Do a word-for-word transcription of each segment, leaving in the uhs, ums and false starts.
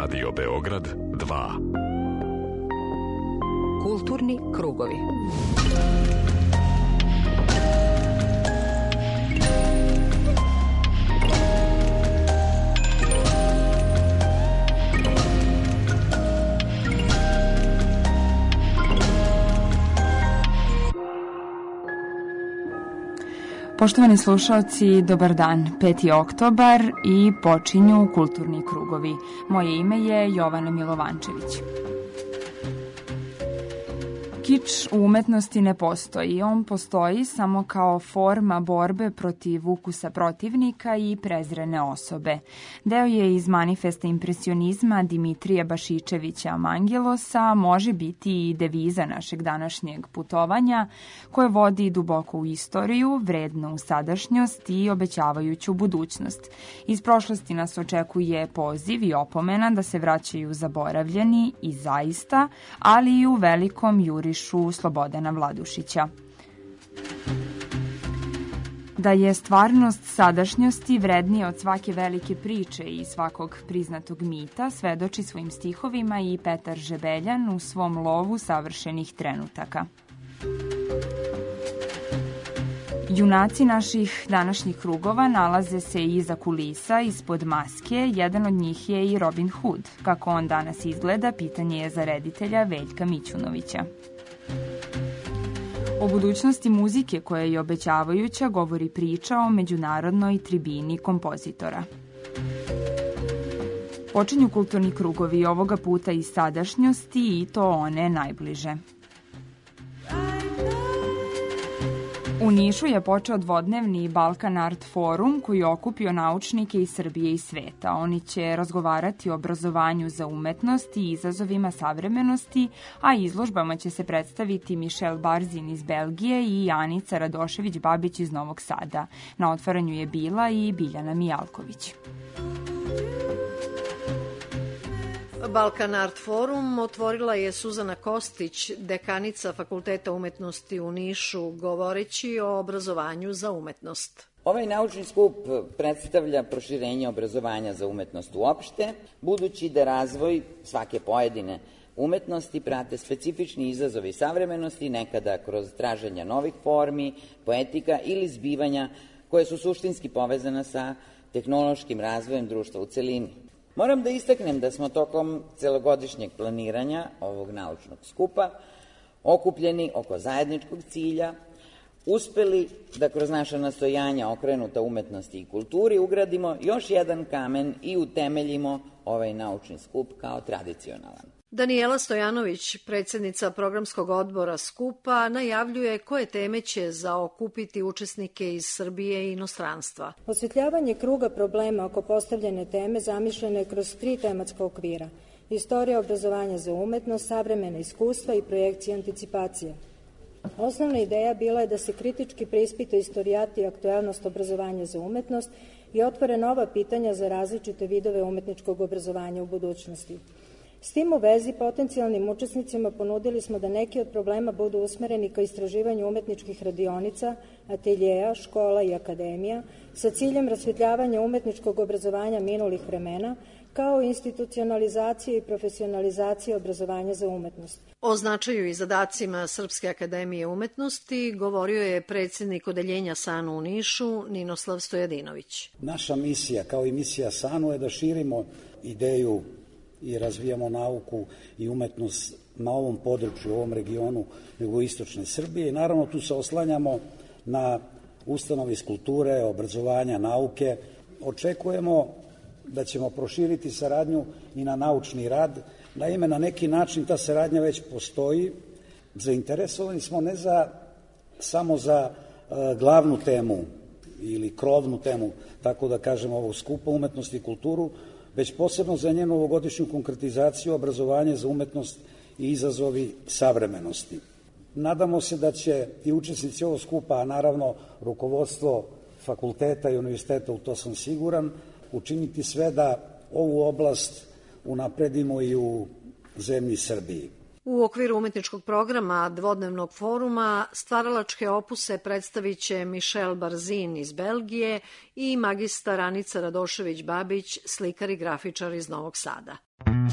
Radio Beograd dva. Kulturni krugovi. Poštovani slušalci, dobar dan. peti oktobar i počinju kulturni krugovi. Moje ime je Jovana Milovančević. Kič u umetnosti ne postoji. On postoji samo kao forma borbe protiv ukusa protivnika i prezrene osobe. Deo je iz manifesta impresionizma Dimitrija Bašičevića Mangelosa, može biti i deviza našeg današnjeg putovanja, koje vodi duboko u istoriju, vredno u sadašnjost i obećavajuću budućnost. Iz prošlosti nas očekuje poziv i opomena da se vraćaju zaboravljeni i zaista, ali i u velikom jurišu Slobodana Vladušića. Da je stvarnost sadašnjosti vrednija od svake velike priče i svakog priznatog mita, svedoči svojim stihovima i Petar Žebeljan u svom lovu savršenih trenutaka. Junaci naših današnjih krugova nalaze se iza kulisa, ispod maske, jedan od njih je i Robin Hood. Kako on danas izgleda, pitanje je za reditelja Veljka Mićunovića. O budućnosti muzike koja je obećavajuća govori priča o međunarodnoj tribini kompozitora. Počinju kulturni krugovi ovoga puta iz sadašnjosti i to one najbliže. U Nišu je počeo dvodnevni Balkan Art Forum koji je okupio naučnike iz Srbije i sveta. Oni će razgovarati o obrazovanju za umetnost i izazovima savremenosti, a izložbama će se predstaviti Mišel Barzin iz Belgije i Anica Radošević-Babić iz Novog Sada. Na otvaranju je bila i Biljana Mijalković. Balkan Art Forum otvorila je Suzana Kostić, dekanica Fakulteta umetnosti u Nišu, govoreći o obrazovanju za umetnost. Ovaj naučni skup predstavlja proširenje obrazovanja za umetnost uopšte, budući da razvoj svake pojedine umetnosti prate specifični izazovi savremenosti, nekada kroz traženja novih formi, poetika ili zbivanja koje su suštinski povezana sa tehnološkim razvojem društva u celini. Moram da istaknem da smo tokom celogodišnjeg planiranja ovog naučnog skupa okupljeni oko zajedničkog cilja, uspeli da kroz naša nastojanja okrenuta umetnosti i kulturi ugradimo još jedan kamen i utemeljimo ovaj naučni skup kao tradicionalan. Danijela Stojanović, predsjednica programskog odbora skupa, najavljuje koje teme će zaokupiti učesnike iz Srbije i inostranstva. Osvetljavanje kruga problema oko postavljene teme zamišljeno je kroz tri tematska okvira: istorija obrazovanja za umetnost, savremena iskustva i projekcija anticipacije. Osnovna ideja bila je da se kritički preispita istorijat i aktuelnost obrazovanja za umetnost i otvore nova pitanja za različite vidove umetničkog obrazovanja u budućnosti. S tim u vezi, potencijalnim učesnicima ponudili smo da neki od problema budu usmereni ka istraživanju umetničkih radionica, ateljeja, škola i akademija, sa ciljem rasvetljavanja umetničkog obrazovanja minulih vremena, kao institucionalizacije i profesionalizacije obrazovanja za umetnost. O značaju i zadacima Srpske akademije umetnosti govorio je predsjednik odeljenja SANU u Nišu, Ninoslav Stojadinović. Naša misija, kao i misija SANU, je da širimo ideju i razvijamo nauku i umetnost na ovom području, u ovom regionu jugoistočne Srbije i naravno tu se oslanjamo na ustanove iz kulture, obrazovanja, nauke. Očekujemo da ćemo proširiti saradnju i na naučni rad. Naime, na neki način ta saradnja već postoji. Zainteresovani smo ne za, samo za uh, glavnu temu ili krovnu temu, tako da kažemo, ovog skupa umetnosti i kulturu, već posebno za njenu ovogodišnju konkretizaciju obrazovanje za umetnost i izazovi savremenosti. Nadamo se da će i učesnici ovog skupa, a naravno rukovodstvo fakulteta i univerziteta, u to sam siguran, učiniti sve da ovu oblast unapredimo i u zemlji Srbiji. U okviru umetničkog programa dvodnevnog foruma stvaralačke opuse predstavit će Mišel Barzin iz Belgije i magistar Anica Radošević-Babić, slikar i grafičar iz Novog Sada.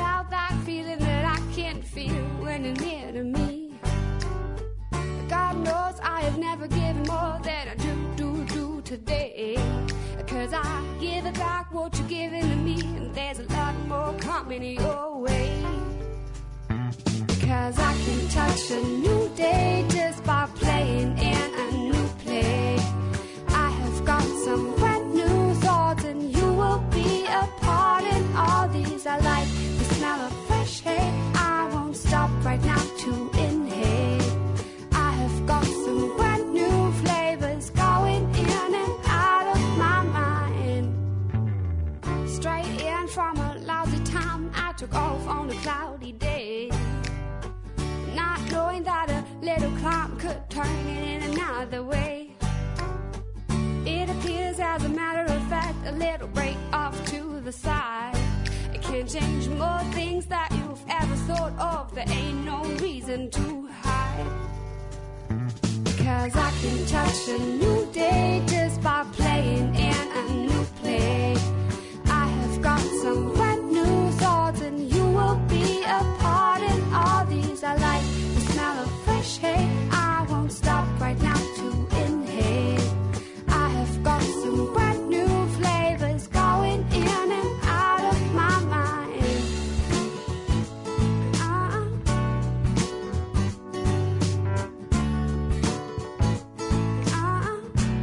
about that feeling that I can't feel when you're near to me. God knows I have never given more than I do, do, do today. Cause I give it back what you're giving to me, and there's a lot more coming your way. Cause I can touch a new day just by playing in a new play. I have got some brand new thoughts, and you will be a part in all these. I like the smell of fresh hay. I won't stop right now to inhale. I have got some brand new flavors going in and out of my mind. Straight in from a lousy time, I took off on a cloudy day, not knowing that a little climb could turn it in another way. It appears as a matter of fact, a little break off to the side. It can change more things that you've ever thought of. There ain't no reason to hide. Cause I can touch a new day just by playing in a new play. I have got some brand new thoughts, and you will be a part in all these. I like the smell of fresh hay. I won't stop right now to inhale. I have got some brand new flavors going in and out of my mind. Uh-uh. Uh-uh.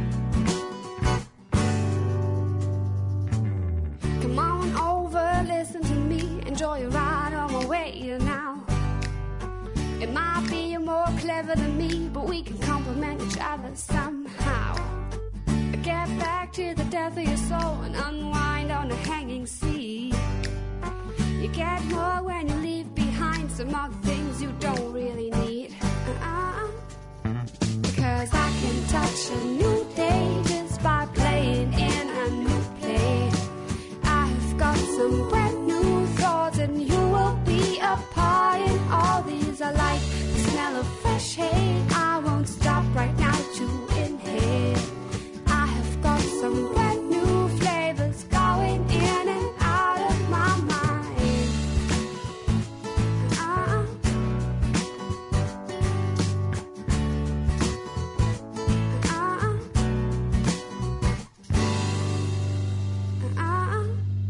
Come on over, listen to me, enjoy your ride on my way now. It might be you're more clever than me, but we can complement each other somehow. Get back to the depth of your soul and unwind on the hanging sea. You get more when you leave behind some other things you don't really need. Uh-uh. Because I can touch a new day just by playing in a new play. I have got some brand new thoughts, and you will be a part in all these. I like the smell of fresh hay. I won't stop right now to inhale. I have got some brand new flavors going in and out of my mind. Uh-uh. Uh-uh. Uh-uh.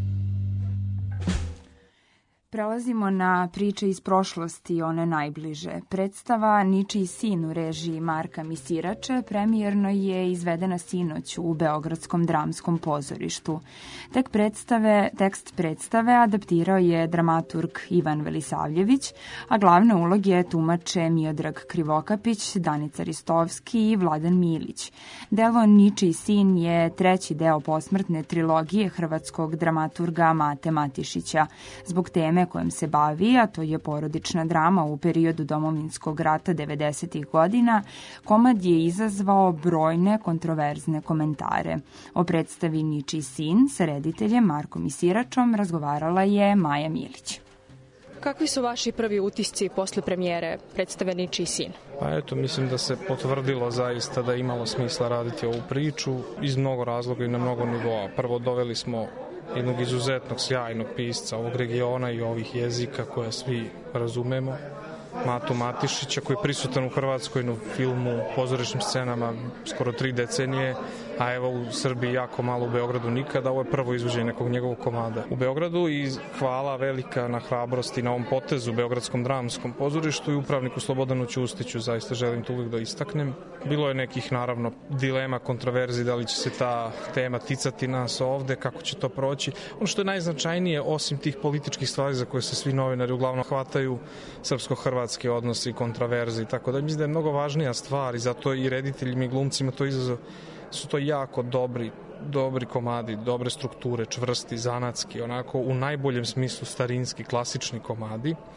Prelazimo na priče iz prošlosti, one najbliže. Predstava Ničiji sin u režiji Marka Misirače premijerno je izvedena sinoć u Beogradskom dramskom pozorištu. Tek predstave, tekst predstave adaptirao je dramaturg Ivan Velisavljević, a glavne uloge tumače Miodrag Krivokapić, Danica Ristovski i Vladan Milić. Delo Ničiji sin je treći deo posmrtne trilogije hrvatskog dramaturga Mate Matišića. Zbog teme kojom se bavi, a to je porodična drama u periodu Domovinskog rata devedesetih godina, komad je izazvao brojne kontroverzne komentare. O predstavi Ničiji sin sa rediteljem Markom Misiračom razgovarala je Maja Milić. Kakvi su vaši prvi utisci posle premijere predstave Ničiji sin? Pa eto, mislim da se potvrdilo zaista da je imalo smisla raditi ovu priču iz mnogo razloga i na mnogo nivoa. Prvo, doveli smo jednog izuzetnog, sjajnog pisca ovog regiona i ovih jezika koje svi razumemo, Matu Matišića, koji je prisutan u Hrvatskoj na filmu, pozorišnim scenama skoro tri decenije, a evo u Srbiji jako malo, u Beogradu nikada. Ovo je prvo izvođenje nekog njegovog komada u Beogradu i hvala velika na hrabrosti na ovom potezu u Beogradskom dramskom pozorištu i upravniku Slobodanu Ćustiću, zaista želim to uvijek da istaknem. Bilo je nekih, naravno, dilema, kontroverzi, da li će se ta tema ticati nas ovde, kako će to proći. Ono što je najznačajnije, osim tih političkih stvari za koje se svi novinari uglavnom hvataju, srpsko-hrvatski odnosi, kontroverzi i tako da, mislim da je mnogo važnija stvar i zato i rediteljima i glumcima to izazov, su to jako dobri, dobri komadi, dobre strukture, čvrsti, zanatski, onako u najboljem smislu starinski, klasični komadi.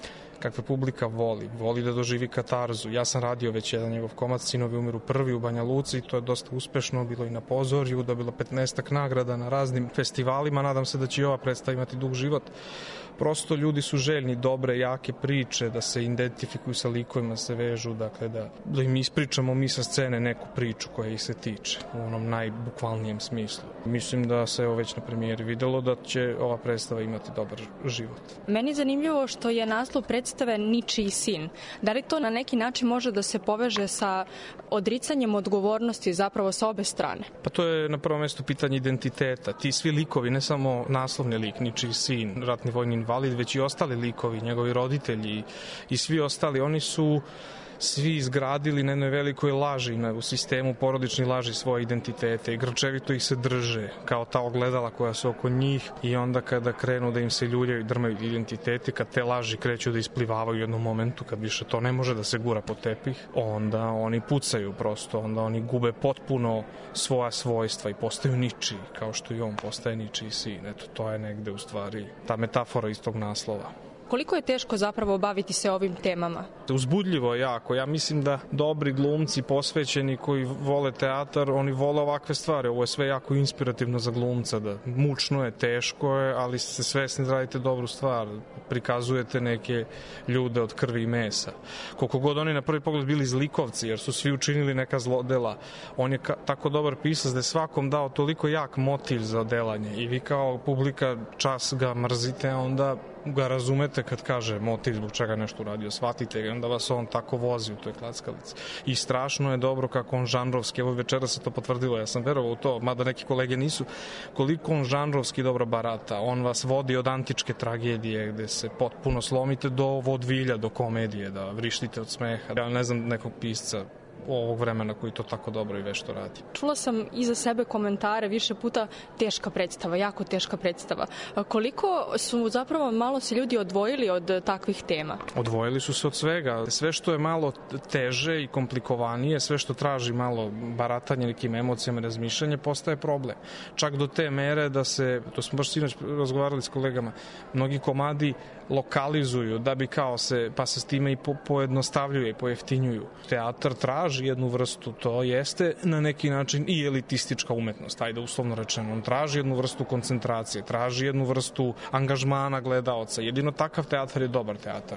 kakve publika voli. Voli da doživi katarzu. Ja sam radio već jedan njegov komad, Sinovi umiru prvi u Banja Luci, to je dosta uspešno, bilo i na pozorju, dobilo petnaestak nagrada na raznim festivalima, nadam se da će i ova predstava imati dug život. Prosto ljudi su željni dobre, jake priče, da se identifikuju sa likovima, se vežu, dakle da, da im ispričamo mi sa scene neku priču koja ih se tiče, u onom najbukvalnijem smislu. Mislim da se evo već na premijeri videlo da će ova predstava imati dobar život. Meni je zanimljivo što je naslov predstave Ničiji sin. Da li to na neki način može da se poveže sa odricanjem odgovornosti zapravo sa obe strane? Pa to je na prvom mjestu pitanje identiteta. Ti svi likovi, ne samo naslovni lik, Ničiji sin, ratni vojni invalid, već i ostali likovi, njegovi roditelji i svi ostali, oni su svi izgradili na jednoj velikoj laži, u sistemu porodični laži svoje identitete i grčevito ih se drže kao ta ogledala koja su oko njih i onda kada krenu da im se ljuljaju i drmaju identiteti, kad te laži kreću da isplivavaju u jednom momentu, kad više to ne može da se gura pod tepih, onda oni pucaju prosto, onda oni gube potpuno svoja svojstva i postaju ničiji, kao što i on postaje ničiji sin. Eto, to je negde u stvari ta metafora iz tog naslova. Koliko je teško zapravo baviti se ovim temama? Uzbudljivo je jako. Ja mislim da dobri glumci, posvećeni koji vole teatar, oni vole ovakve stvari. Ovo je sve jako inspirativno za glumca. Da mučno je, teško je, ali ste svesni da radite dobru stvar. Prikazujete neke ljude od krvi i mesa. Koliko god oni na prvi pogled bili zlikovci, jer su svi učinili neka zlodela, on je tako dobar pisac da je svakom dao toliko jak motiv za odelanje. I vi kao publika čas ga mrzite, a onda ga razumete kad kaže motiv zbog čega nešto uradio, shvatite ga, onda vas on tako vozi u toj klackalici. I strašno je dobro kako on žanrovski, evo večera se to potvrdilo, ja sam verovao u to, mada neki kolege nisu, koliko on žanrovski dobro barata. On vas vodi od antičke tragedije gde se potpuno slomite do vodvilja, do komedije, da vrištite od smeha. Ja ne znam nekog pisca ovog vremena koji to tako dobro i vešto radi. Čula sam iza sebe komentare više puta teška predstava, jako teška predstava. Koliko su zapravo malo se ljudi odvojili od takvih tema? Odvojili su se od svega. Sve što je malo teže i komplikovanije, sve što traži malo baratanje nekim emocijama i razmišljanje, postaje problem. Čak do te mere da se, to smo baš sinoć razgovarali s kolegama, mnogi komadi lokalizuju da bi kao se, pa se s time i po, pojednostavljuje i pojeftinjuju. Teatar traži jednu vrstu, to jeste na neki način i elitistička umetnost, ajde uslovno rečeno. On traži jednu vrstu koncentracije, traži jednu vrstu angažmana gledaoca. Jedino takav teatar je dobar teatar.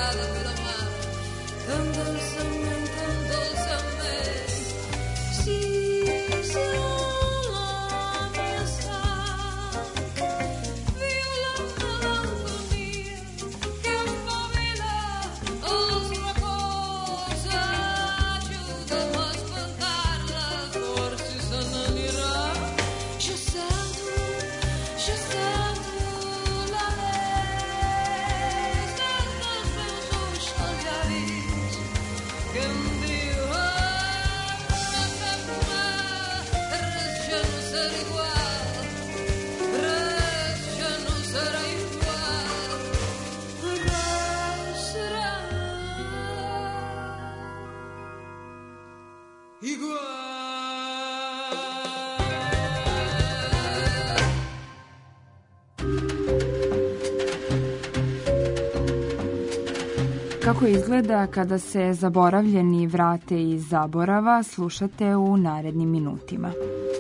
Kako izgleda kada se zaboravljeni vrate iz zaborava, slušate u narednim minutima.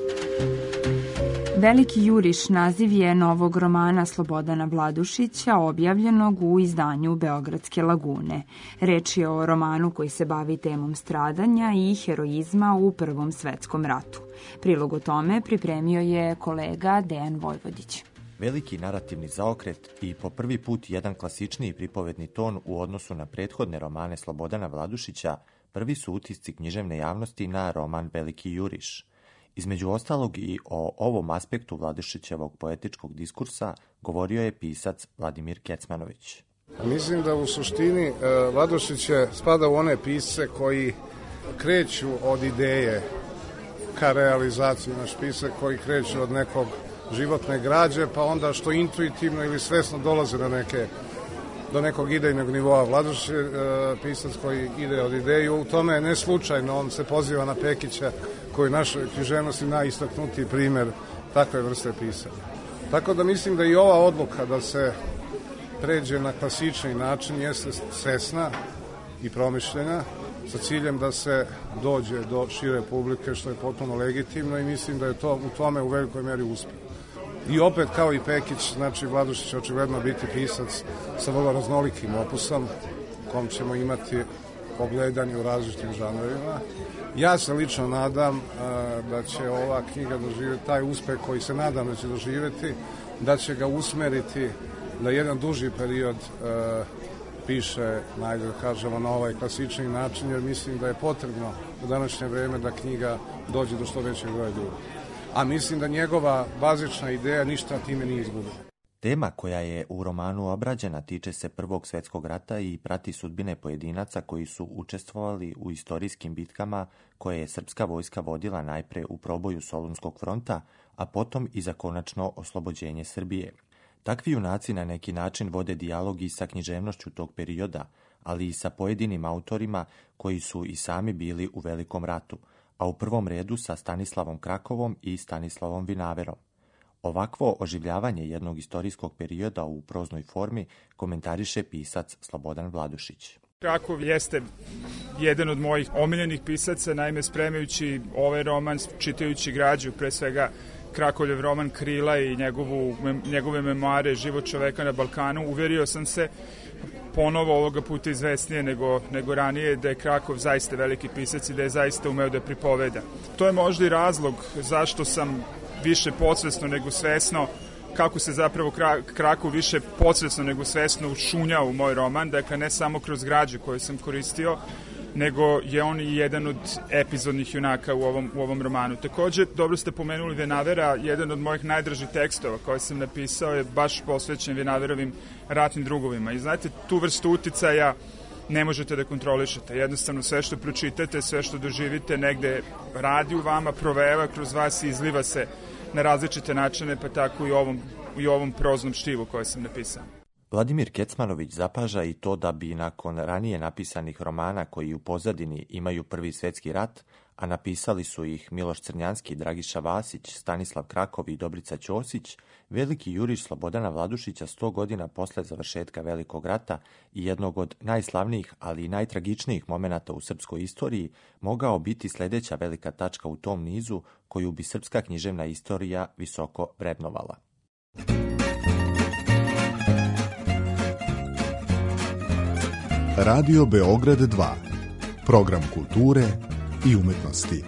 Veliki juriš naziv je novog romana Slobodana Vladušića, objavljenog u izdanju Beogradske lagune. Reč je o romanu koji se bavi temom stradanja i heroizma u Prvom svetskom ratu. Prilog o tome pripremio je kolega Dejan Vojvodić. Veliki narativni zaokret i po prvi put jedan klasičniji pripovedni ton u odnosu na prethodne romane Slobodana Vladušića, prvi su utisci književne javnosti na roman Veliki juriš. Između ostalog i o ovom aspektu Vladušićevog poetičkog diskursa govorio je pisac Vladimir Kecmanović. Mislim da u suštini Vladušić spada u one pisce koji kreću od ideje ka realizaciji, naš pisac koji kreću od nekog životne građe, pa onda što intuitivno ili svesno dolaze do, neke, do nekog idejnog nivoa. Vladušić je e, pisac koji ide od ideje, u tome je ne slučajno, on se poziva na Pekića, koji je našoj književnosti najistaknutiji primer takve vrste pisanja. Tako da mislim da i ova odluka da se pređe na klasični način jeste svesna i promišljena, sa ciljem da se dođe do šire publike, što je potpuno legitimno i mislim da je to u tome u velikoj meri uspeh. I opet, kao i Pekić, znači Vladušić će očigledno biti pisac sa vrlo raznolikim opusom, u kom ćemo imati ogledanje u različitim žanrovima. Ja se lično nadam a, da će ova knjiga doživjeti taj uspeh koji se nadam da će doživjeti, da će ga usmeriti da jedan duži period a, piše, najde da kažemo, na ovaj klasični način, jer mislim da je potrebno u današnje vreme da knjiga dođe do što većeg broja ljudi. A mislim da njegova bazična ideja ništa time nije izgubila. Tema koja je u romanu obrađena tiče se Prvog svjetskog rata i prati sudbine pojedinaca koji su učestvovali u istorijskim bitkama koje je srpska vojska vodila najpre u proboju Solunskog fronta, a potom i za konačno oslobođenje Srbije. Takvi junaci na neki način vode dijalog i sa književnošću tog perioda, ali i sa pojedinim autorima koji su i sami bili u Velikom ratu, a u prvom redu sa Stanislavom Krakovom i Stanislavom Vinaverom. Ovakvo oživljavanje jednog istorijskog perioda u proznoj formi komentariše pisac Slobodan Vladušić. Krakov jeste jedan od mojih omiljenih pisaca, naime spremajući ovaj roman, čitajući građu, pre svega Krakovljev roman Krila i njegovu, njegove memoare Život čoveka na Balkanu, uverio sam se ponovo ovoga puta izvesnije nego, nego ranije da je Krakov zaista veliki pisac i da je zaista umeo da pripoveda. To je možda i razlog zašto sam više podsvesno nego svesno, kako se zapravo Krakov više podsvesno nego svesno ušunjao u moj roman, dakle ne samo kroz građu koju sam koristio, nego je on i jedan od epizodnih junaka u ovom, u ovom romanu. Takođe, dobro ste pomenuli Vinavera, jedan od mojih najdražih tekstova koje sam napisao je baš posvećen Vinaverovim ratnim drugovima. I znate, tu vrstu uticaja ne možete da kontrolišete. Jednostavno sve što pročitate, sve što doživite negde radi u vama, proveva kroz vas i izliva se na različite načine, pa tako i u ovom, i u ovom proznom štivu koje sam napisao. Vladimir Kecmanović zapaža i to da bi nakon ranije napisanih romana koji u pozadini imaju Prvi svjetski rat, a napisali su ih Miloš Crnjanski, Dragiša Vasić, Stanislav Krakov i Dobrica Ćosić, Veliki juriš Slobodana Vladušića sto godina posle završetka Velikog rata i jednog od najslavnijih, ali i najtragičnijih momenata u srpskoj istoriji, mogao biti sljedeća velika tačka u tom nizu koju bi srpska književna istorija visoko vrednovala. Radio Beograd dva. Program kulture i umetnosti.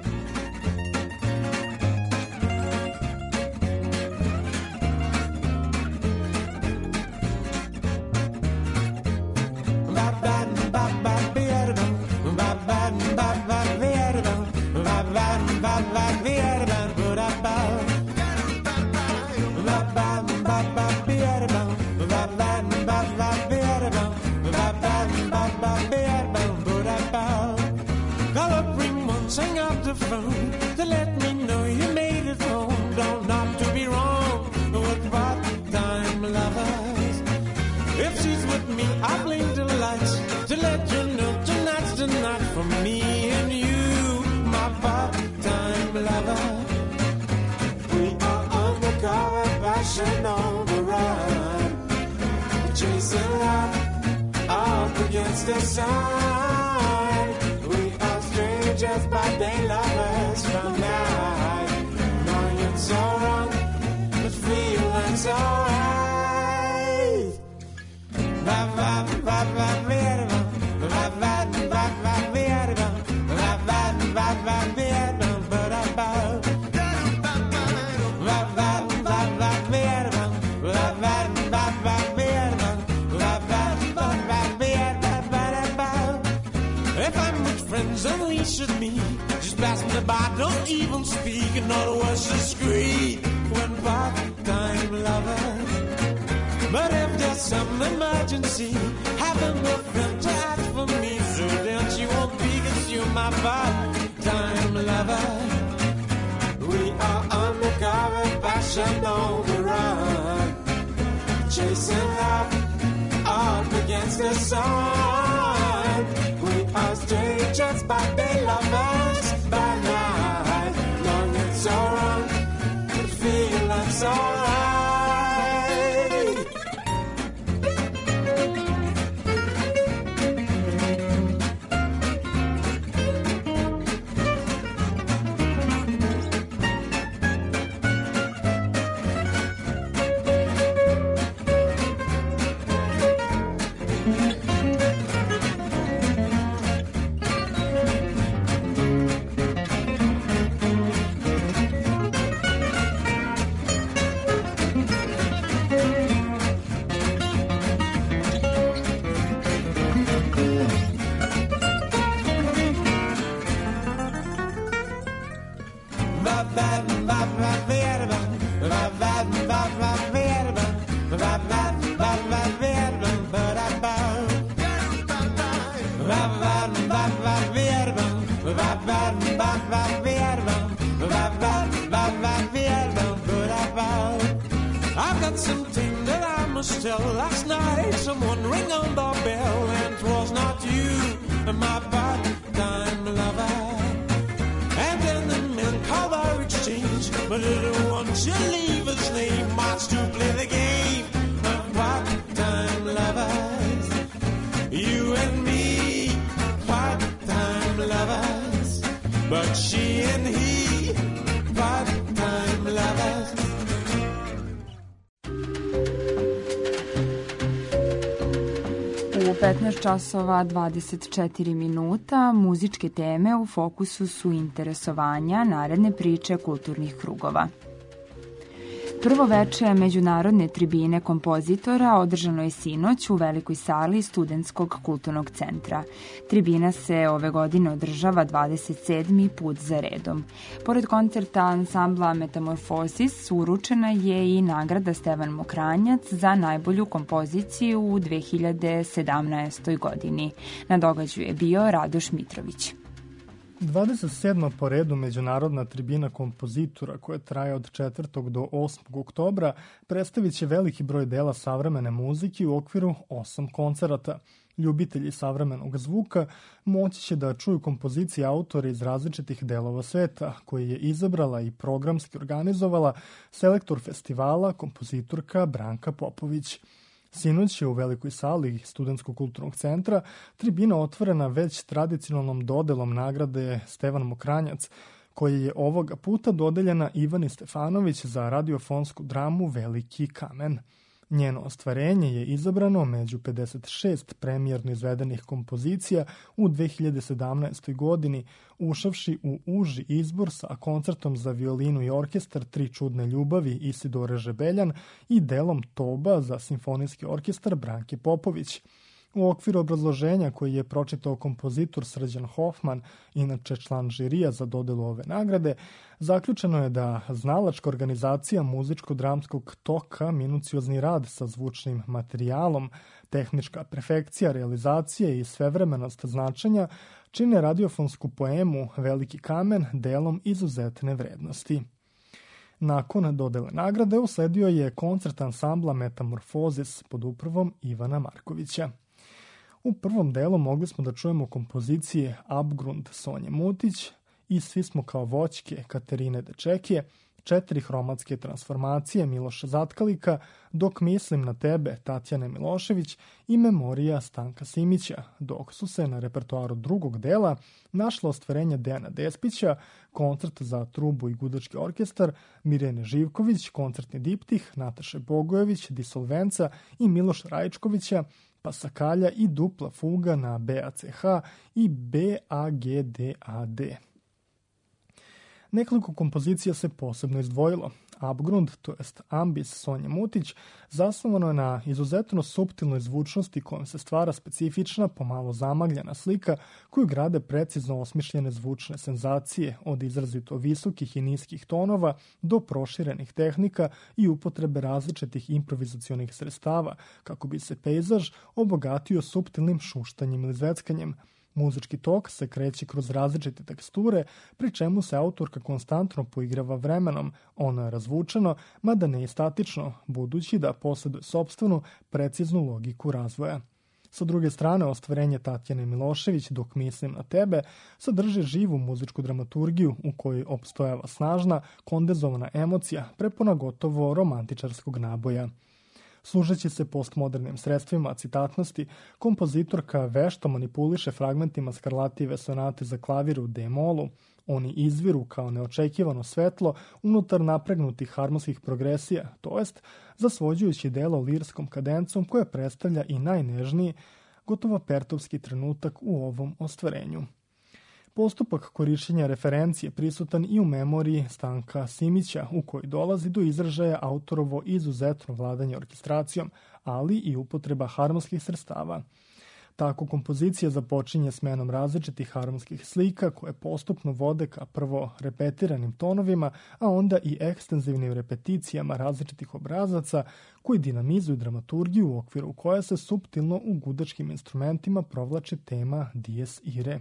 petnaest časova dvadeset četiri minuta, muzičke teme u fokusu su interesovanja, naredne priče kulturnih krugova. Prvo veče Međunarodne tribine kompozitora održano je sinoć u velikoj sali Studentskog kulturnog centra. Tribina se ove godine održava dvadeset sedmi put za redom. Pored koncerta ansambla Metamorfosis uručena je i nagrada Stevan Mokranjac za najbolju kompoziciju u dve hiljade sedamnaestoj. godini. Na događaju je bio Radoš Mitrović. dvadeset sedma po redu Međunarodna tribina kompozitora, koja traje od četvrtog do osmog oktobra, predstavit će veliki broj dela savremene muzike u okviru osam koncerata. Ljubitelji savremenog zvuka moći će da čuju kompozicije autora iz različitih delova sveta, koje je izabrala i programski organizovala selektor festivala, kompozitorka Branka Popović. Sinoć je u velikoj sali Studentskog kulturnog centra tribina otvorena već tradicionalnom dodelom nagrade Stevan Mokranjac, koja je ovoga puta dodeljena Ivani Stefanović za radiofonsku dramu Veliki kamen. Njeno ostvarenje je izabrano među pedeset šest premijerno izvedenih kompozicija u dve hiljade sedamnaestoj. godini, ušavši u uži izbor sa koncertom za violinu i orkestar Tri čudne ljubavi Isidore Žebeljan i delom Toba za simfonijski orkestar Branke Popović. U okviru obrazloženja koji je pročitao kompozitor Srđan Hofman, inače član žirija za dodelu ove nagrade, zaključeno je da znalačka organizacija muzičko-dramskog toka, minuciozni rad sa zvučnim materijalom, tehnička perfekcija, realizacije i svevremenost značenja čine radiofonsku poemu Veliki kamen delom izuzetne vrednosti. Nakon dodele nagrade usledio je koncert ansambla Metamorfozis pod upravom Ivana Markovića. U prvom delu mogli smo da čujemo kompozicije Abgrund Sonje Mutić i Svi smo kao voćke Katerine Dečekije, četiri hromatske transformacije Miloša Zatkalika, Dok mislim na tebe Tatjane Milošević i Memorija Stanka Simića, dok su se na repertoaru drugog dela našla ostvarenja Dejana Despića, koncert za trubu i gudački orkestar, Mirjane Živković, koncertni diptih, Nataše Bogojević, Disolvenca i Miloša Rajičkovića, Pasakalja i dupla fuga na B A C H i B A G D A D. Nekoliko kompozicija se posebno izdvojilo. Abgrund, to jest Ambis Sonje Mutić, zasnovano je na izuzetno suptilnoj zvučnosti kojom se stvara specifična, pomalo zamagljena slika koju grade precizno osmišljene zvučne senzacije od izrazito visokih i niskih tonova do proširenih tehnika i upotrebe različitih improvizacionih sredstava kako bi se pejzaž obogatio suptilnim šuštanjem ili zveckanjem. Muzički tok se kreće kroz različite teksture, pri čemu se autorka konstantno poigrava vremenom. Ono je razvučeno, mada ne i statično, budući da posjeduje sopstvenu, preciznu logiku razvoja. Sa druge strane, ostvarenje Tatjane Milošević, Dok mislim na tebe, sadrži živu muzičku dramaturgiju u kojoj opstojava snažna, kondenzovana emocija, prepuna gotovo romantičarskog naboja. Služeći se postmodernim sredstvima citatnosti, kompozitorka vešto manipuliše fragmentima Skarlative sonate za klavir u D-molu. Oni izviru kao neočekivano svetlo unutar napregnutih harmonskih progresija, to jest zasvođujući delo lirskom kadencom koje predstavlja i najnežniji, gotovo pertovski trenutak u ovom ostvarenju. Postupak korišćenja referencije prisutan i u memoriji Stanka Simića, u kojoj dolazi do izražaja autorovo izuzetno vladanje orkestracijom, ali i upotreba harmonskih sredstava. Tako kompozicija započinje smenom različitih harmonskih slika koje postupno vode ka prvo repetiranim tonovima, a onda i ekstenzivnim repeticijama različitih obrazaca koji dinamizuju dramaturgiju u okviru koja se suptilno u gudačkim instrumentima provlači tema dies ire.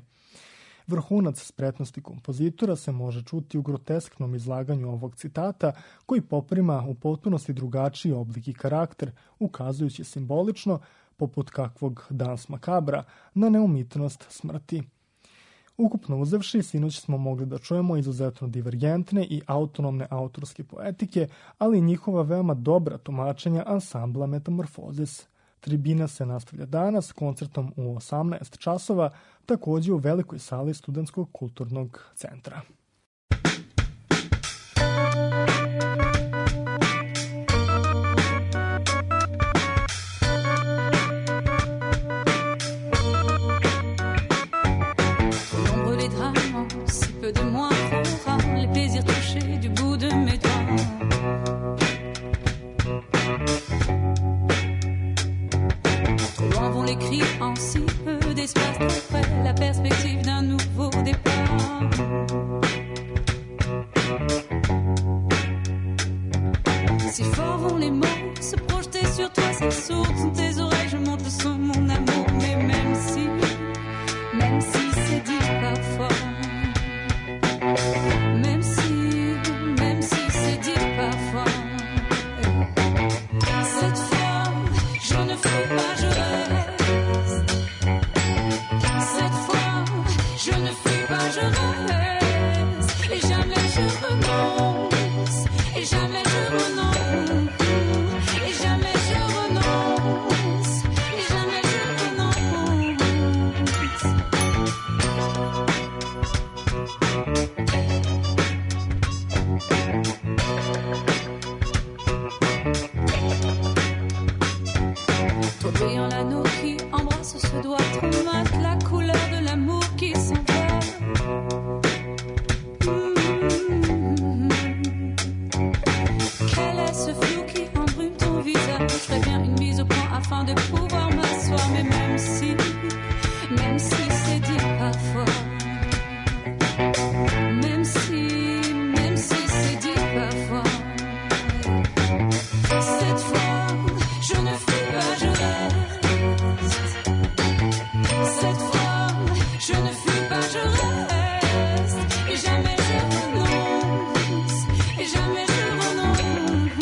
Vrhunac spretnosti kompozitora se može čuti u grotesknom izlaganju ovog citata, koji poprima u potpunosti drugačiji oblik i karakter, ukazujući simbolično, poput kakvog dans makabra, na neumitnost smrti. Ukupno uzevši, sinoć smo mogli da čujemo izuzetno divergentne i autonomne autorske poetike, ali i njihova veoma dobra tumačenja ansambla Metamorfozis. Tribina se nastavlja danas koncertom u osamnaest časova, također u velikoj sali Studentskog kulturnog centra. En si peu d'espace tout près, la perspective d'un nouveau départ. Si fort vont les mots se projeter sur toi, si sourdes sont tes oreilles, je monte le son, mon amour. Mais même si, même si c'est dit parfois, même si, même si c'est dit parfois, cette fois, je ne fuis pas, je reste. Je ne fuis pas, je reste, et jamais je renonce, et jamais je renonce, et jamais je renonce, et jamais je renonce. brillant l'anneau qui embrasse ce doigt trop mat, la couleur de l'amour qui s'envole. Mmh. Quel est ce flou qui embrume ton visage? Je ferais bien une mise au point afin de pouvoir m'asseoir, mais même si, même si c'est dit parfois, même si, même si c'est dit parfois, cette fois, je ne fuis pas, je reste. Cette fois, je ne fuis pas, je reste. Et jamais je renonce, et jamais je renonce.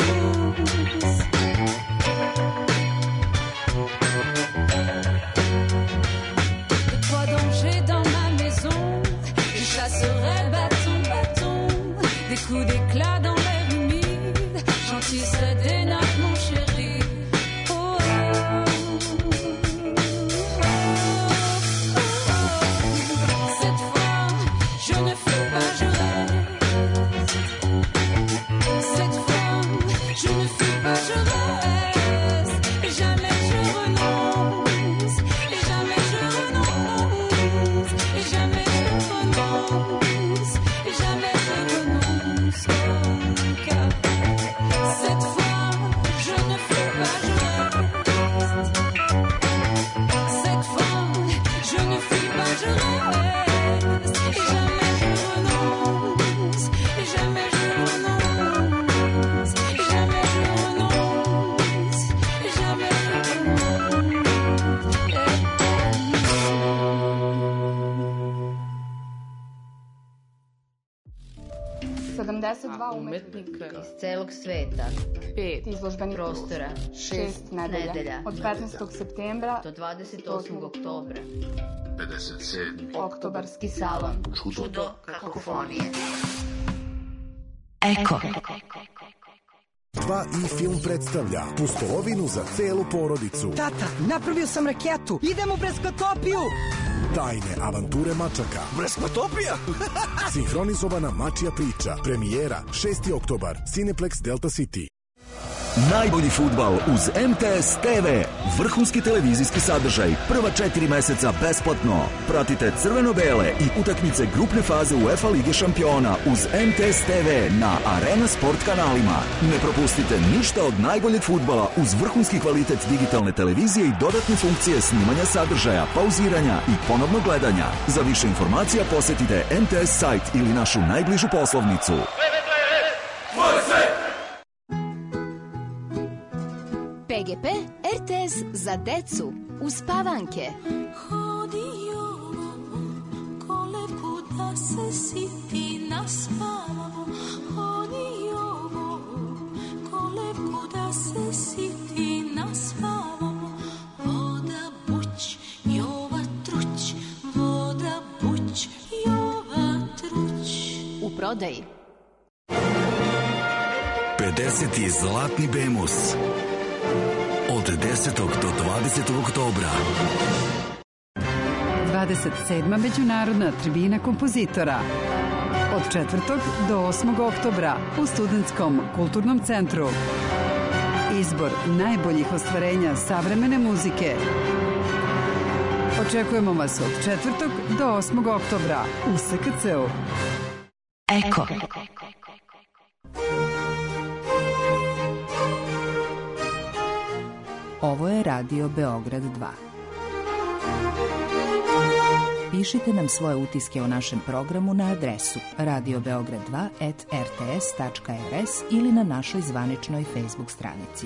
De toi danger dans ma maison, je chasserai bâton, bâton, des coups d'éclat dans l'air humide, j'en tisserai des nappes, mon chéri. Oh, oh, oh, oh. Cette fois, je ne fuis pas, je reste. Cette fois, je ne fuis pas, je reste. Et jamais je renonce, et jamais je renonce, et jamais je renonce, et jamais je renonce. Oh, car cette fois, je ne fuis pas, je reste. Cette fois, je ne fuis pas, je reste. Et jamais je renonce, et jamais je renonce, et jamais je renonce, et jamais je sedamdeset dva umetnika iz celog sveta, pet izložbenih prostora, šest nedelja, od petnaestog septembra do dvadeset osmog oktobra. pedeset sedmi Oktobarski salon. Čudo kakofonije. Eko. dva i film predstavlja pustolovinu za celu porodicu. Tata, napravio sam raketu. Idemo u Breskotopiju. Tajne avanture mačaka. Breskotopija? Sinhronizovana mačija priča. Premijera šesti oktobar. Cineplex Delta City. Najbolji fudbal uz M T S T V. Vrhunski televizijski sadržaj. Prva četiri meseca besplatno. Pratite crveno-bele i utakmice grupne faze UEFA Lige šampiona uz M T S T V na Arena Sport kanalima. Ne propustite ništa od najboljeg fudbala uz vrhunski kvalitet digitalne televizije i dodatne funkcije snimanja sadržaja, pauziranja i ponovnog gledanja. Za više informacija posetite M T S sajt ili našu najbližu poslovnicu. P G P R T S za decu uspavanke. Hodio kolevku da se siti naspavamo. Hodio kolevku da se siti naspavamo. Voda buć, Jova truć, voda buć, Jova truć. U prodaji. pedeseti Zlatni Bemus. Od desetog do dvadesetog oktobra. dvadeset sedma Međunarodna tribina kompozitora. Od četvrtog do osmog oktobra u Studentskom kulturnom centru. Izbor najboljih ostvarenja savremene muzike. Očekujemo vas od četvrtog do osmog oktobra u S K C-u. Eko. Ovo je Radio Beograd dva. Pišite nam svoje utiske o našem programu na adresu radio beograd dva at r t s tačka r s ili na našoj zvaničnoj Facebook stranici.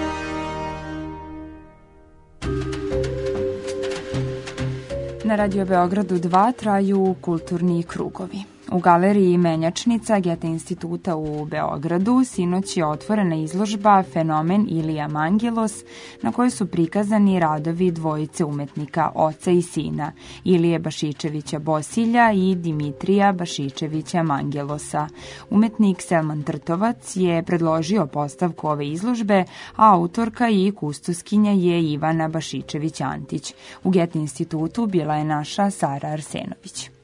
Na Radio Beogradu dva traju kulturni krugovi. U galeriji Menjačnica Gete instituta u Beogradu sinoć je otvorena izložba Fenomen Ilija Mangelos, na kojoj su prikazani radovi dvojice umetnika, oca i sina, Ilije Bašičevića Bosilja i Dimitrija Bašičevića Mangelosa. Umetnik Selman Trtovac je predložio postavku ove izložbe, a autorka i kustuskinja je Ivana Bašičević Antić. U Gete institutu bila je naša Sara Arsenović.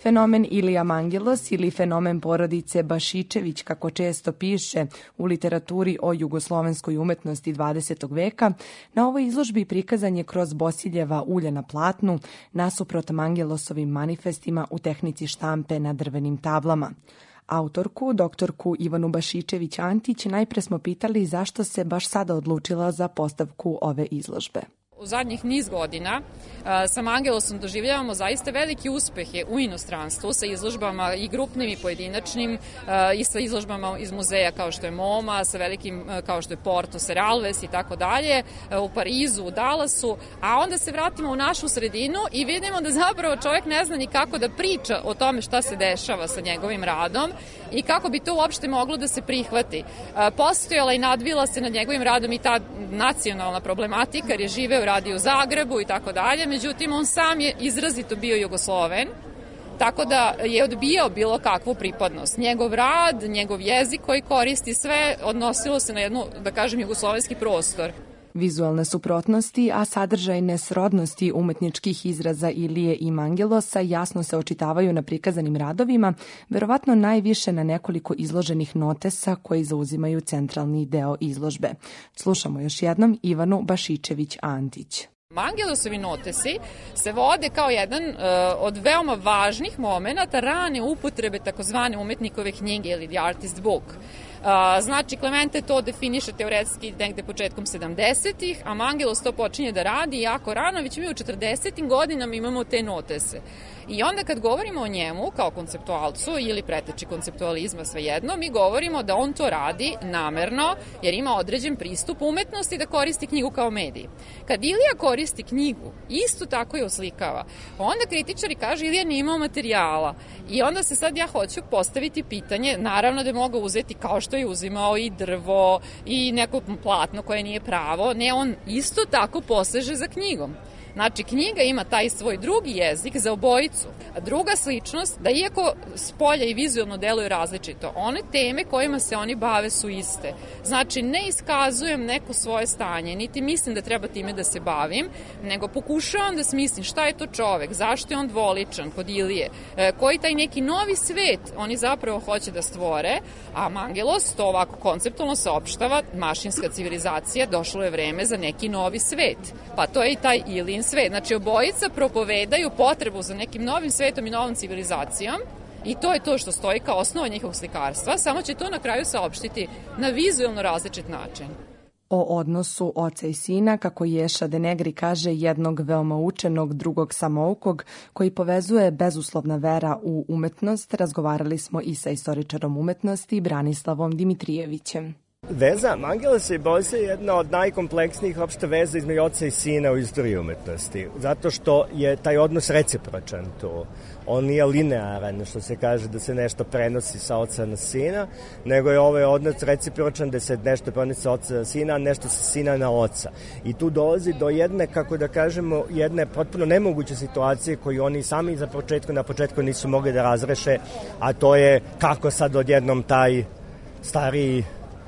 Fenomen Ilija Mangelos ili fenomen porodice Bašičević, kako često piše u literaturi o jugoslovenskoj umetnosti dvadesetog veka, na ovoj izložbi prikazan je kroz Bosiljeva ulja na platnu, nasuprot Mangelosovim manifestima u tehnici štampe na drvenim tablama. Autorku, doktorku Ivanu Bašičević-Antić, najpre smo pitali zašto se baš sada odlučila za postavku ove izložbe. U zadnjih niz godina sa Mangelosom doživljavamo zaista velike uspehe u inostranstvu sa izložbama i grupnim i pojedinačnim i sa izložbama iz muzeja kao što je MoMA, sa velikim kao što je Porto Serralves i tako dalje, u Parizu, u Dallasu, a onda se vratimo u našu sredinu i vidimo da zapravo čovjek ne zna ni kako da priča o tome šta se dešava sa njegovim radom i kako bi to uopšte moglo da se prihvati. Postojala i nadvila se nad njegovim radom i ta nacionalna problematika, jer je živeo radi u Zagrebu i tako dalje, međutim on sam je izrazito bio Jugosloven, tako da je odbijao bilo kakvu pripadnost. Njegov rad, njegov jezik koji koristi, sve odnosilo se na jednu, da kažem, jugoslovenski prostor. Vizualne suprotnosti, a sadržajne srodnosti umetničkih izraza Ilije i Mangelosa jasno se očitavaju na prikazanim radovima, verovatno najviše na nekoliko izloženih notesa koji zauzimaju centralni deo izložbe. Slušamo još jednom Ivanu Bašičević-Antić. Mangelosovi notesi se vode kao jedan uh, od veoma važnih momenata rane upotrebe takozvane umetnikove knjige ili the artist book. Uh, znači, Clemente to definiše teoretski negde početkom sedamdesetih, a Mangelos to počinje da radi jako rano, već mi u četrdesetim godinama imamo te notese. I onda kad govorimo o njemu kao konceptualcu ili preteči konceptualizma, svejedno, mi govorimo da on to radi namerno jer ima određen pristup umetnosti da koristi knjigu kao medij. Kad Ilija koristi knjigu, isto tako je oslikava. Onda kritičari kažu Ilija nije imao materijala. I onda se sad ja hoću postaviti pitanje, naravno da je mogao uzeti kao što je uzimao i drvo i neko platno koje nije pravo, ne, on isto tako poseže za knjigom. Znači, knjiga ima taj svoj drugi jezik za obojicu. A druga sličnost, da iako s polja i vizualno deluju različito, one teme kojima se oni bave su iste. Znači, ne iskazujem neko svoje stanje, niti mislim da treba time da se bavim, nego pokušavam da smislim šta je to čovek, zašto je on dvoličan kod Ilije, e, koji taj neki novi svet oni zapravo hoće da stvore, a Mangelos to ovako konceptualno saopštava, mašinska civilizacija, došlo je vreme za neki novi svet. Pa to je i taj Ilijin svet. Znači, obojica propovedaju potrebu za nekim novim svetom i novom civilizacijom i to je to što stoji kao osnova njihovog slikarstva, samo će to na kraju saopštiti na vizualno različit način. O odnosu oca i sina, kako Ješa de Negri kaže, jednog veoma učenog, drugog samoukog, koji povezuje bezuslovna vera u umetnost, razgovarali smo i sa istoričarom umetnosti Branislavom Dimitrijevićem. Veza Mangelosa i Bose je jedna od najkompleksnijih opšte veza između oca i sina u istoriji umetnosti, zato što je taj odnos recipročan tu. On nije linearan, što se kaže da se nešto prenosi sa oca na sina, nego je ovaj odnos recipročan da se nešto prenosi sa oca na sina, a nešto sa sina na oca. I tu dolazi do jedne, kako da kažemo, jedne potpuno nemoguće situacije koju oni sami za početku, na početku nisu mogli da razreše, a to je kako sad odjednom taj stariji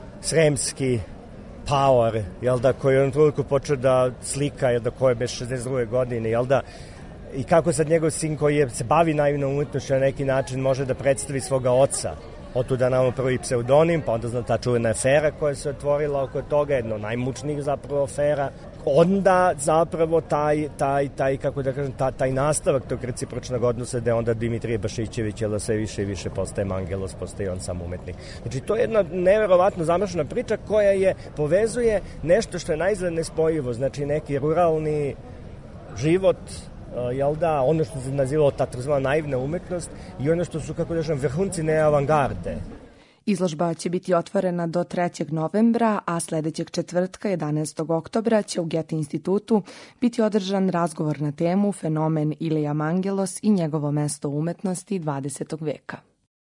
sremski power, jel da, koji je u jednom trenutku počeo da slika, jel da, koje je bez šezdeset druge godine, jel da, i kako sad njegov sin koji je, se bavi naivnom umetnošću na neki način može da predstavi svoga oca. Otuda nam prvi pseudonim, pa onda zna ta čuvena afera koja se otvorila oko toga, jedno najmučnijih zapravo afera. Onda zapravo taj, taj, taj kako da kažem, taj, taj nastavak tog recipročnog odnosa da je onda Dimitrije Bašičević, jel da sve više i više postaje Mangelos, postaje on sam umetnik. Znači to je jedna neverovatno zamršena priča koja je, povezuje nešto što je najzad nespojivo, znači neki ruralni život, jel da, ono što se nazivalo ta tzv. Naivna umetnost i ono što su, kako da kažem, vrhunci neavangarde. Izložba će biti otvorena do trećeg novembra, a sledećeg četvrtka, jedanaestog oktobra, će u Goethe institutu biti održan razgovor na temu Fenomen Ilija Mangelos i njegovo mesto u umetnosti dvadesetog veka.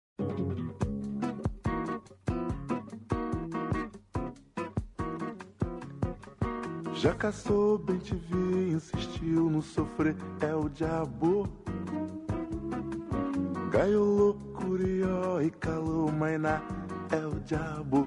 Já caçou, bem te vi, insistiu no sofrer, é o diabo. Gaiolou, curió e calou, mainá, é o diabo.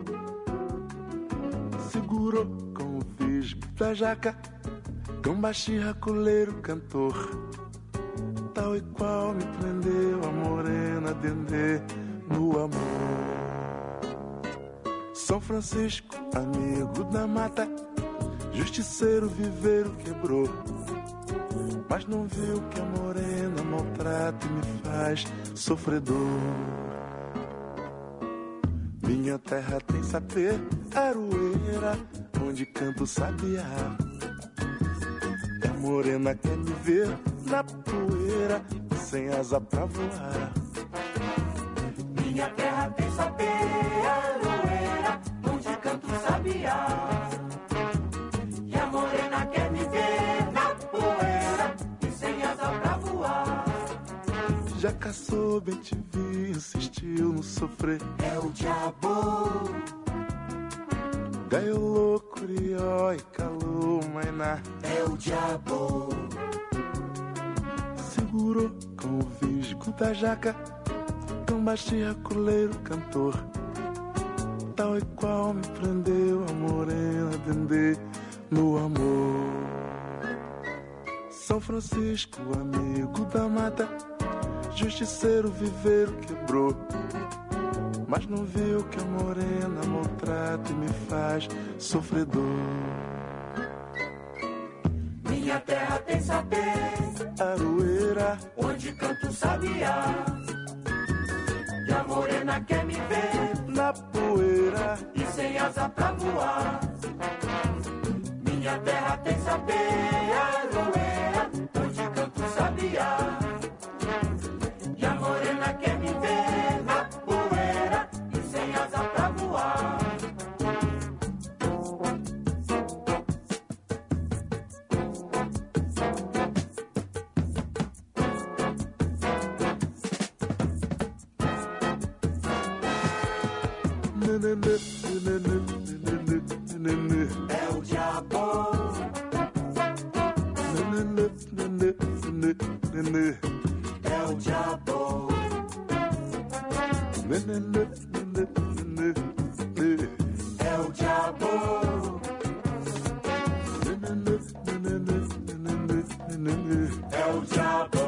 Segurou com o visgo da jaca, cão baixirra, coleiro, cantor. tal e qual me prendeu a morena Dendê no amor. São Francisco, amigo da mata, justiceiro viveiro quebrou, mas não viu que a morena maltrata e me faz sofredor. Minha terra tem sapê, aroeira, onde canta o sabiá. E a morena quer me ver na poeira, sem asa pra voar. Minha terra tem sapê, aroeira, onde canta o sabiá. E a morena quer me ver na poeira, e sem asa pra voar. Já caçou, bem te vi, insistiu no sofrer. É o diabo. Gaiolô, curió e calou, mainá. É o diabo. Segurou com o visgo da jaca, cambaxia, coleiro, cantor. Tal e qual me prendeu a morena Dendê no amor. São Francisco, amigo da mata, justiceiro viveiro quebrou, mas não viu que a morena maltrata e me faz sofredor. Minha terra tem sapê, aroeira, onde canta o sabiá. E a morena quer me ver na poeira, e sem asa pra voar. Minha terra tem sapê, aroeira, onde canta o sabiá. E a morena quer me ver na poeira, e sem asa pra voar. É o diabo. É o diabo. É o diabo. É o diabo.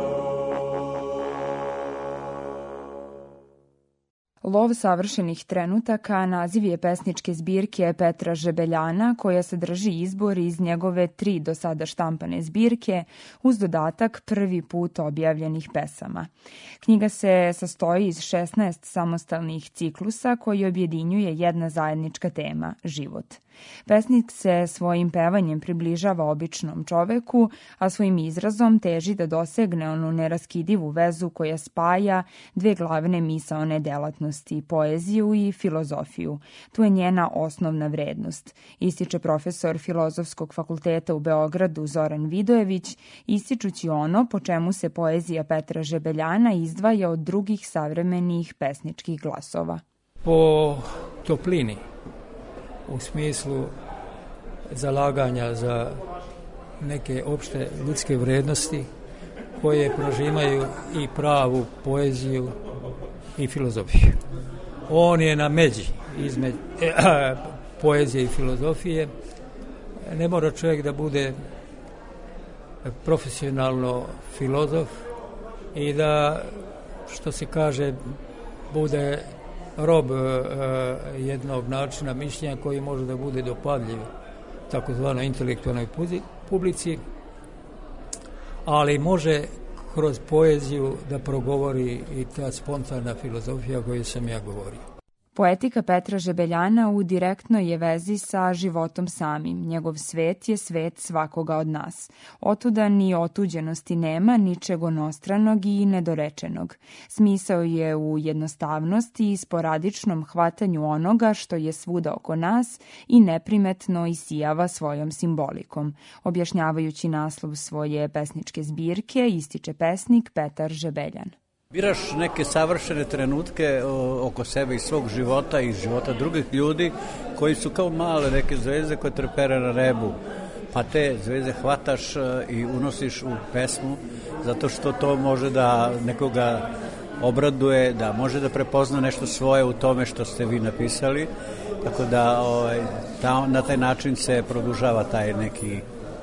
Lov savršenih trenutaka naziv je pesničke zbirke Petra Žebeljana, koja sadrži izbor iz njegove tri do sada štampane zbirke, uz dodatak prvi put objavljenih pesama. Knjiga se sastoji iz šesnaest samostalnih ciklusa koji objedinjuje jedna zajednička tema – život. Pesnik se svojim pevanjem približava običnom čoveku, a svojim izrazom teži da dosegne onu neraskidivu vezu koja spaja dve glavne misaone delatnosti, poeziju i filozofiju. Tu je njena osnovna vrednost, ističe profesor Filozofskog fakulteta u Beogradu Zoran Vidojević, ističući ono po čemu se poezija Petra Žebeljana izdvaja od drugih savremenih pesničkih glasova. Po toplini, u smislu zalaganja za neke opšte ljudske vrednosti koje prožimaju i pravu poeziju i filozofiju. On je na međi između eh, poezije i filozofije. Ne mora čovjek da bude profesionalno filozof i da, što se kaže, bude rob uh, jednog načina mišljenja koji može da bude dopadljiv takozvanoj intelektualnoj publici, ali može kroz poeziju da progovori i ta spontana filozofija o kojoj sam ja govorio. Poetika Petra Žebeljana u direktnoj je vezi sa životom samim. Njegov svet je svet svakoga od nas. Otuda ni otuđenosti nema, ničeg onostranog i nedorečenog. Smisao je u jednostavnosti i sporadičnom hvatanju onoga što je svuda oko nas i neprimetno isijava svojom simbolikom. Objašnjavajući naslov svoje pesničke zbirke, ističe pesnik Petar Žebeljan. Biraš neke savršene trenutke oko sebe i svog života i života drugih ljudi koji su kao male neke zvezde koje trepere na nebu. Pa te zvezde hvataš i unosiš u pesmu zato što to može da nekoga obraduje, da može da prepozna nešto svoje u tome što ste vi napisali. Tako da ovaj, ta, na taj način se produžava taj neki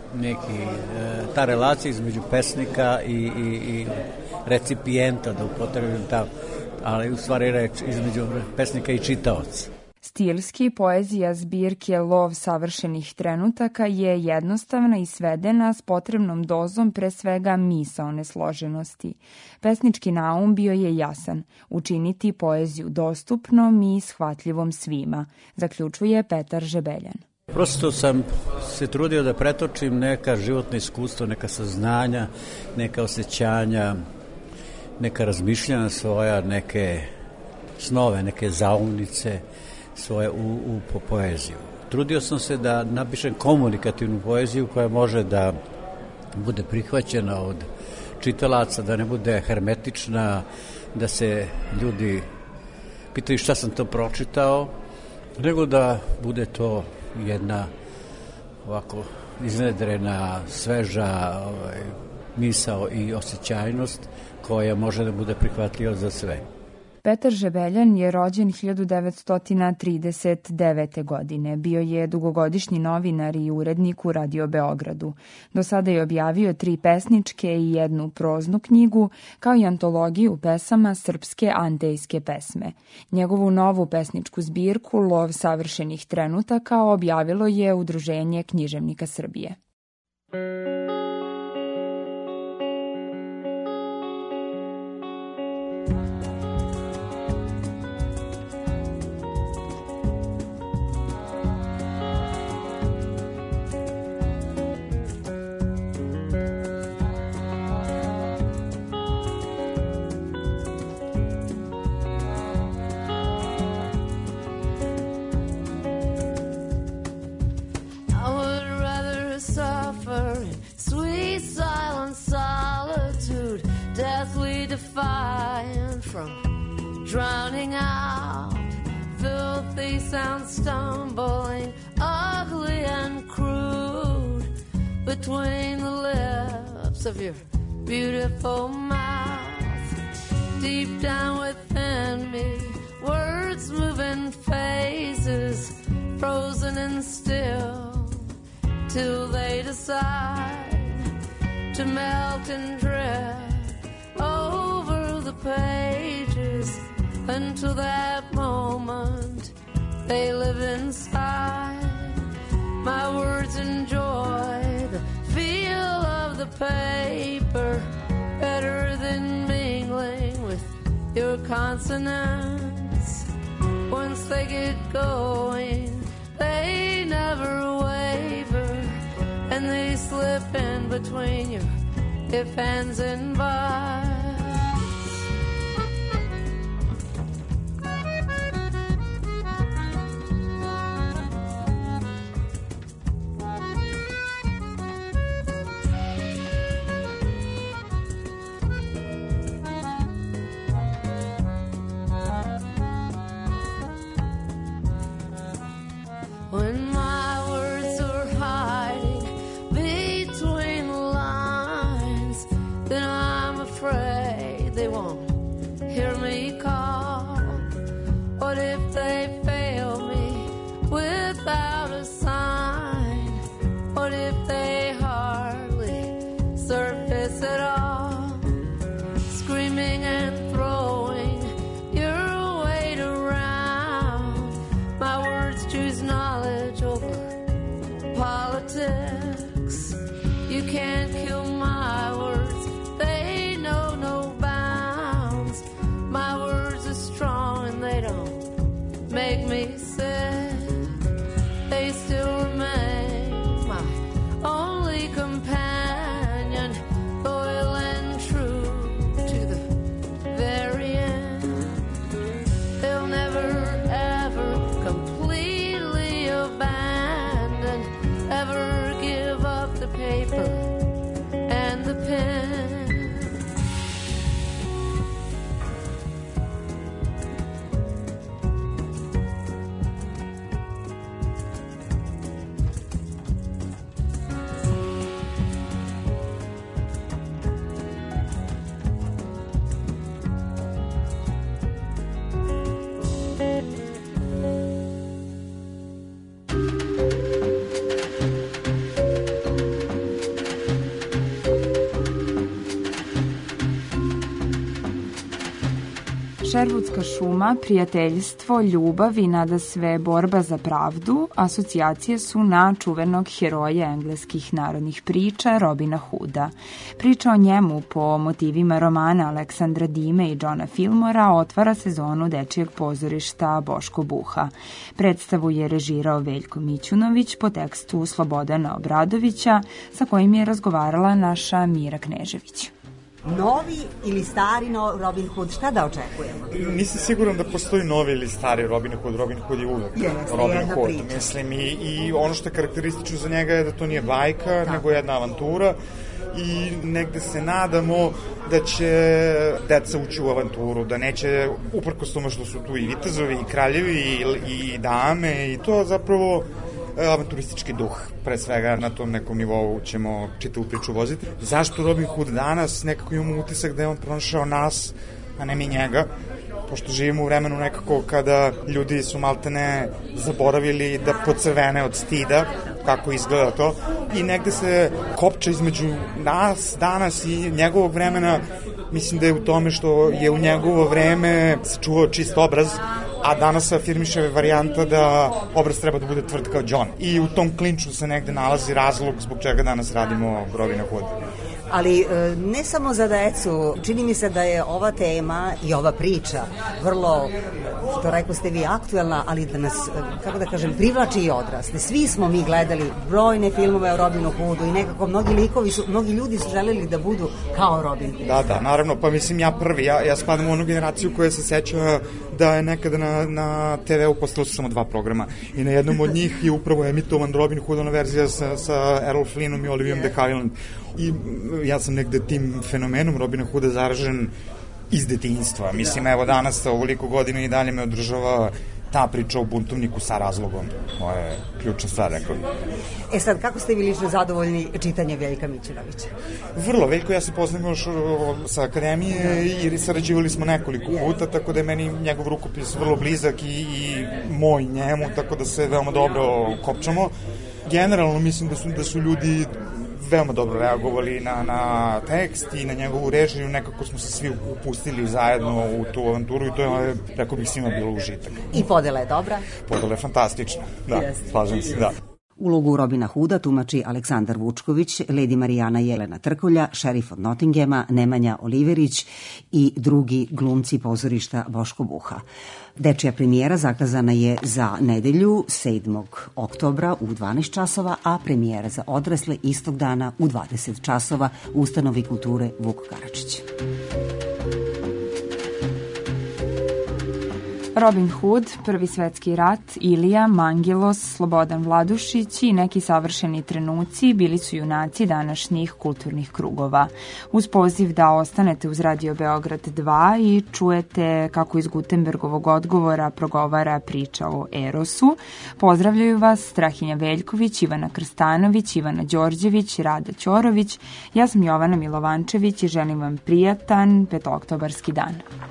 neki, ta relacija između pesnika i, i, i recipijenta, da upotrebim ta, ali u stvari reč između pesnika i čitaoca. Stilski poezija zbirke Lov savršenih trenutaka je jednostavna i svedena s potrebnom dozom pre svega misaone složenosti. Pesnički naum bio je jasan, učiniti poeziju dostupnom i shvatljivom svima, zaključuje Petar Žebeljan. Prosto sam se trudio da pretočim neka životna iskustva, neka saznanja, neka osjećanja, neka razmišljanja svoja, neke snove, neke zaumnice svoje u, u po poeziju. Trudio sam se da napišem komunikativnu poeziju koja može da bude prihvaćena od čitalaca, da ne bude hermetična, da se ljudi pitaju šta sam to pročitao, nego da bude to jedna ovako iznedrena, sveža ovaj, misao i osjećajnost koja može da bude prihvatljiva za sve. Petar Žebeljan je rođen hiljadu devetsto trideset devete. godine. Bio je dugogodišnji novinar i urednik u Radio Beogradu. Do sada je objavio tri pesničke i jednu proznu knjigu, kao i antologiju pesama srpske andejske pesme. Njegovu novu pesničku zbirku Lov savršenih trenutaka objavilo je Udruženje književnika Srbije. Defiant from drowning out filthy sounds stumbling ugly and crude between the lips of your beautiful mouth. Deep down within me words move in phases frozen and still till they decide to melt and drift over the pages until that moment they live inside. My words enjoy the feel of the paper better than mingling with your consonants. Once they get going, they never waver, and they slip in between your if ands and buts. When my words are hiding between the lines, then I'm afraid they won't hear me call. What if they fail me without a sign? What if they hardly surface at all? Screaming and throwing your weight around, my words choose knowledge over politics. You can't kill my words, they know no bounds. My words are strong and they don't make me sick. They still remain my only companion, loyal and true to the very end. They'll never ever completely abandon, ever give up the paper Sherwoodska šuma, prijateljstvo, ljubav i nadasve borba za pravdu asocijacije su na čuvenog heroja engleskih narodnih priča Robina Hooda. Priča o njemu po motivima romana Aleksandra Dime i Johna Fillmora otvara sezonu dečijeg pozorišta Boško Buha. Predstavu je režirao Veljko Mićunović po tekstu Slobodana Obradovića, sa kojim je razgovarala naša Mira Knežević. Novi ili stari no Robin Hood, šta da očekujemo? Nisam siguran da postoji novi ili stari Robin Hood. Robin Hood je uvek Jeste, Robin Hood. Priča. Mislim, i, i ono što je karakteristično za njega je da to nije bajka, da. nego jedna avantura i negde se nadamo da će deca ući u avanturu, da neće, uprkos tome što su tu i vitezovi, i kraljevi, i, i dame, i to zapravo avanturistički duh, pre svega na tom nekom nivou ćemo čitavu priču voziti. Zašto Robin Hood danas? Nekako imamo utisak da je on pronašao nas, a ne mi njega, pošto živimo u vremenu nekako kada ljudi su maltene zaboravili da pocrvene od stida, kako izgleda to, i negde se kopča između nas danas i njegovog vremena. Mislim da je u tome što je u njegovo vreme sačuvao čist obraz, a danas se afirmiše varijanta da obraz treba da bude tvrd kao John. I u tom klinču se negde nalazi razlog zbog čega danas radimo Robina Hooda. Ali ne samo za decu, čini mi se da je ova tema i ova priča vrlo, što rekao ste vi, aktuelna, ali da nas, kako da kažem, privlači i odrasle. Svi smo mi gledali brojne filmove o Robinu Hoodu i nekako mnogi likovi su, mnogi ljudi su želeli da budu kao Robin Hood. Da, da, naravno, pa mislim ja prvi, ja, ja spadam u onu generaciju koja se seća da je nekada na, na te ve u postalo su samo dva programa i na jednom od njih je upravo emitovan Robin Hood, ona verzija sa, sa Errol Flynnom i Olivijom de Havilland. I ja sam negde tim fenomenom Robina Hooda zaražen iz detinjstva. Mislim, evo danas ovoliko godina i dalje me održava ta priča o buntovniku sa razlogom. To je ključna stvar, rekao. E sad, kako ste vi lično zadovoljni čitanje Veljka Mićunovića? Vrlo, Veljko, ja se poznam još sa akademije i sarađivali smo nekoliko puta, tako da je meni njegov rukopis vrlo blizak i, i moj njemu, tako da se veoma dobro kopčamo. Generalno mislim da su, da su ljudi veoma dobro reagovali na, na tekst i na njegovu režiju, nekako smo se svi upustili zajedno u tu avanturu i to je, rekao bih, svima bilo užitak. I podela je dobra? Podela je fantastična, da, yes. Slažem se, da. Ulogu Robina Hooda tumači Aleksandar Vučković, Lady Marijana Jelena Trkulja, šerif od Nottinghama, Nemanja Oliverić i drugi glumci pozorišta Boško Buha. Dečija premijera zakazana je za nedelju sedmog oktobra u dvanaest časova, a premijera za odrasle istog dana u dvadeset časova u ustanovi kulture Vuk Karadžić. Robin Hood, Prvi svetski rat, Ilija, Mangilos, Slobodan Vladušić i neki savršeni trenuci bili su junaci današnjih kulturnih krugova. Uz poziv da ostanete uz Radio Beograd dva i čujete kako iz Gutenbergovog odgovora progovara priča o Erosu, pozdravljaju vas Strahinja Veljković, Ivana Krstanović, Ivana Đorđević, Rada Ćorović, ja sam Jovana Milovančević i želim vam prijatan petooktobarski dan.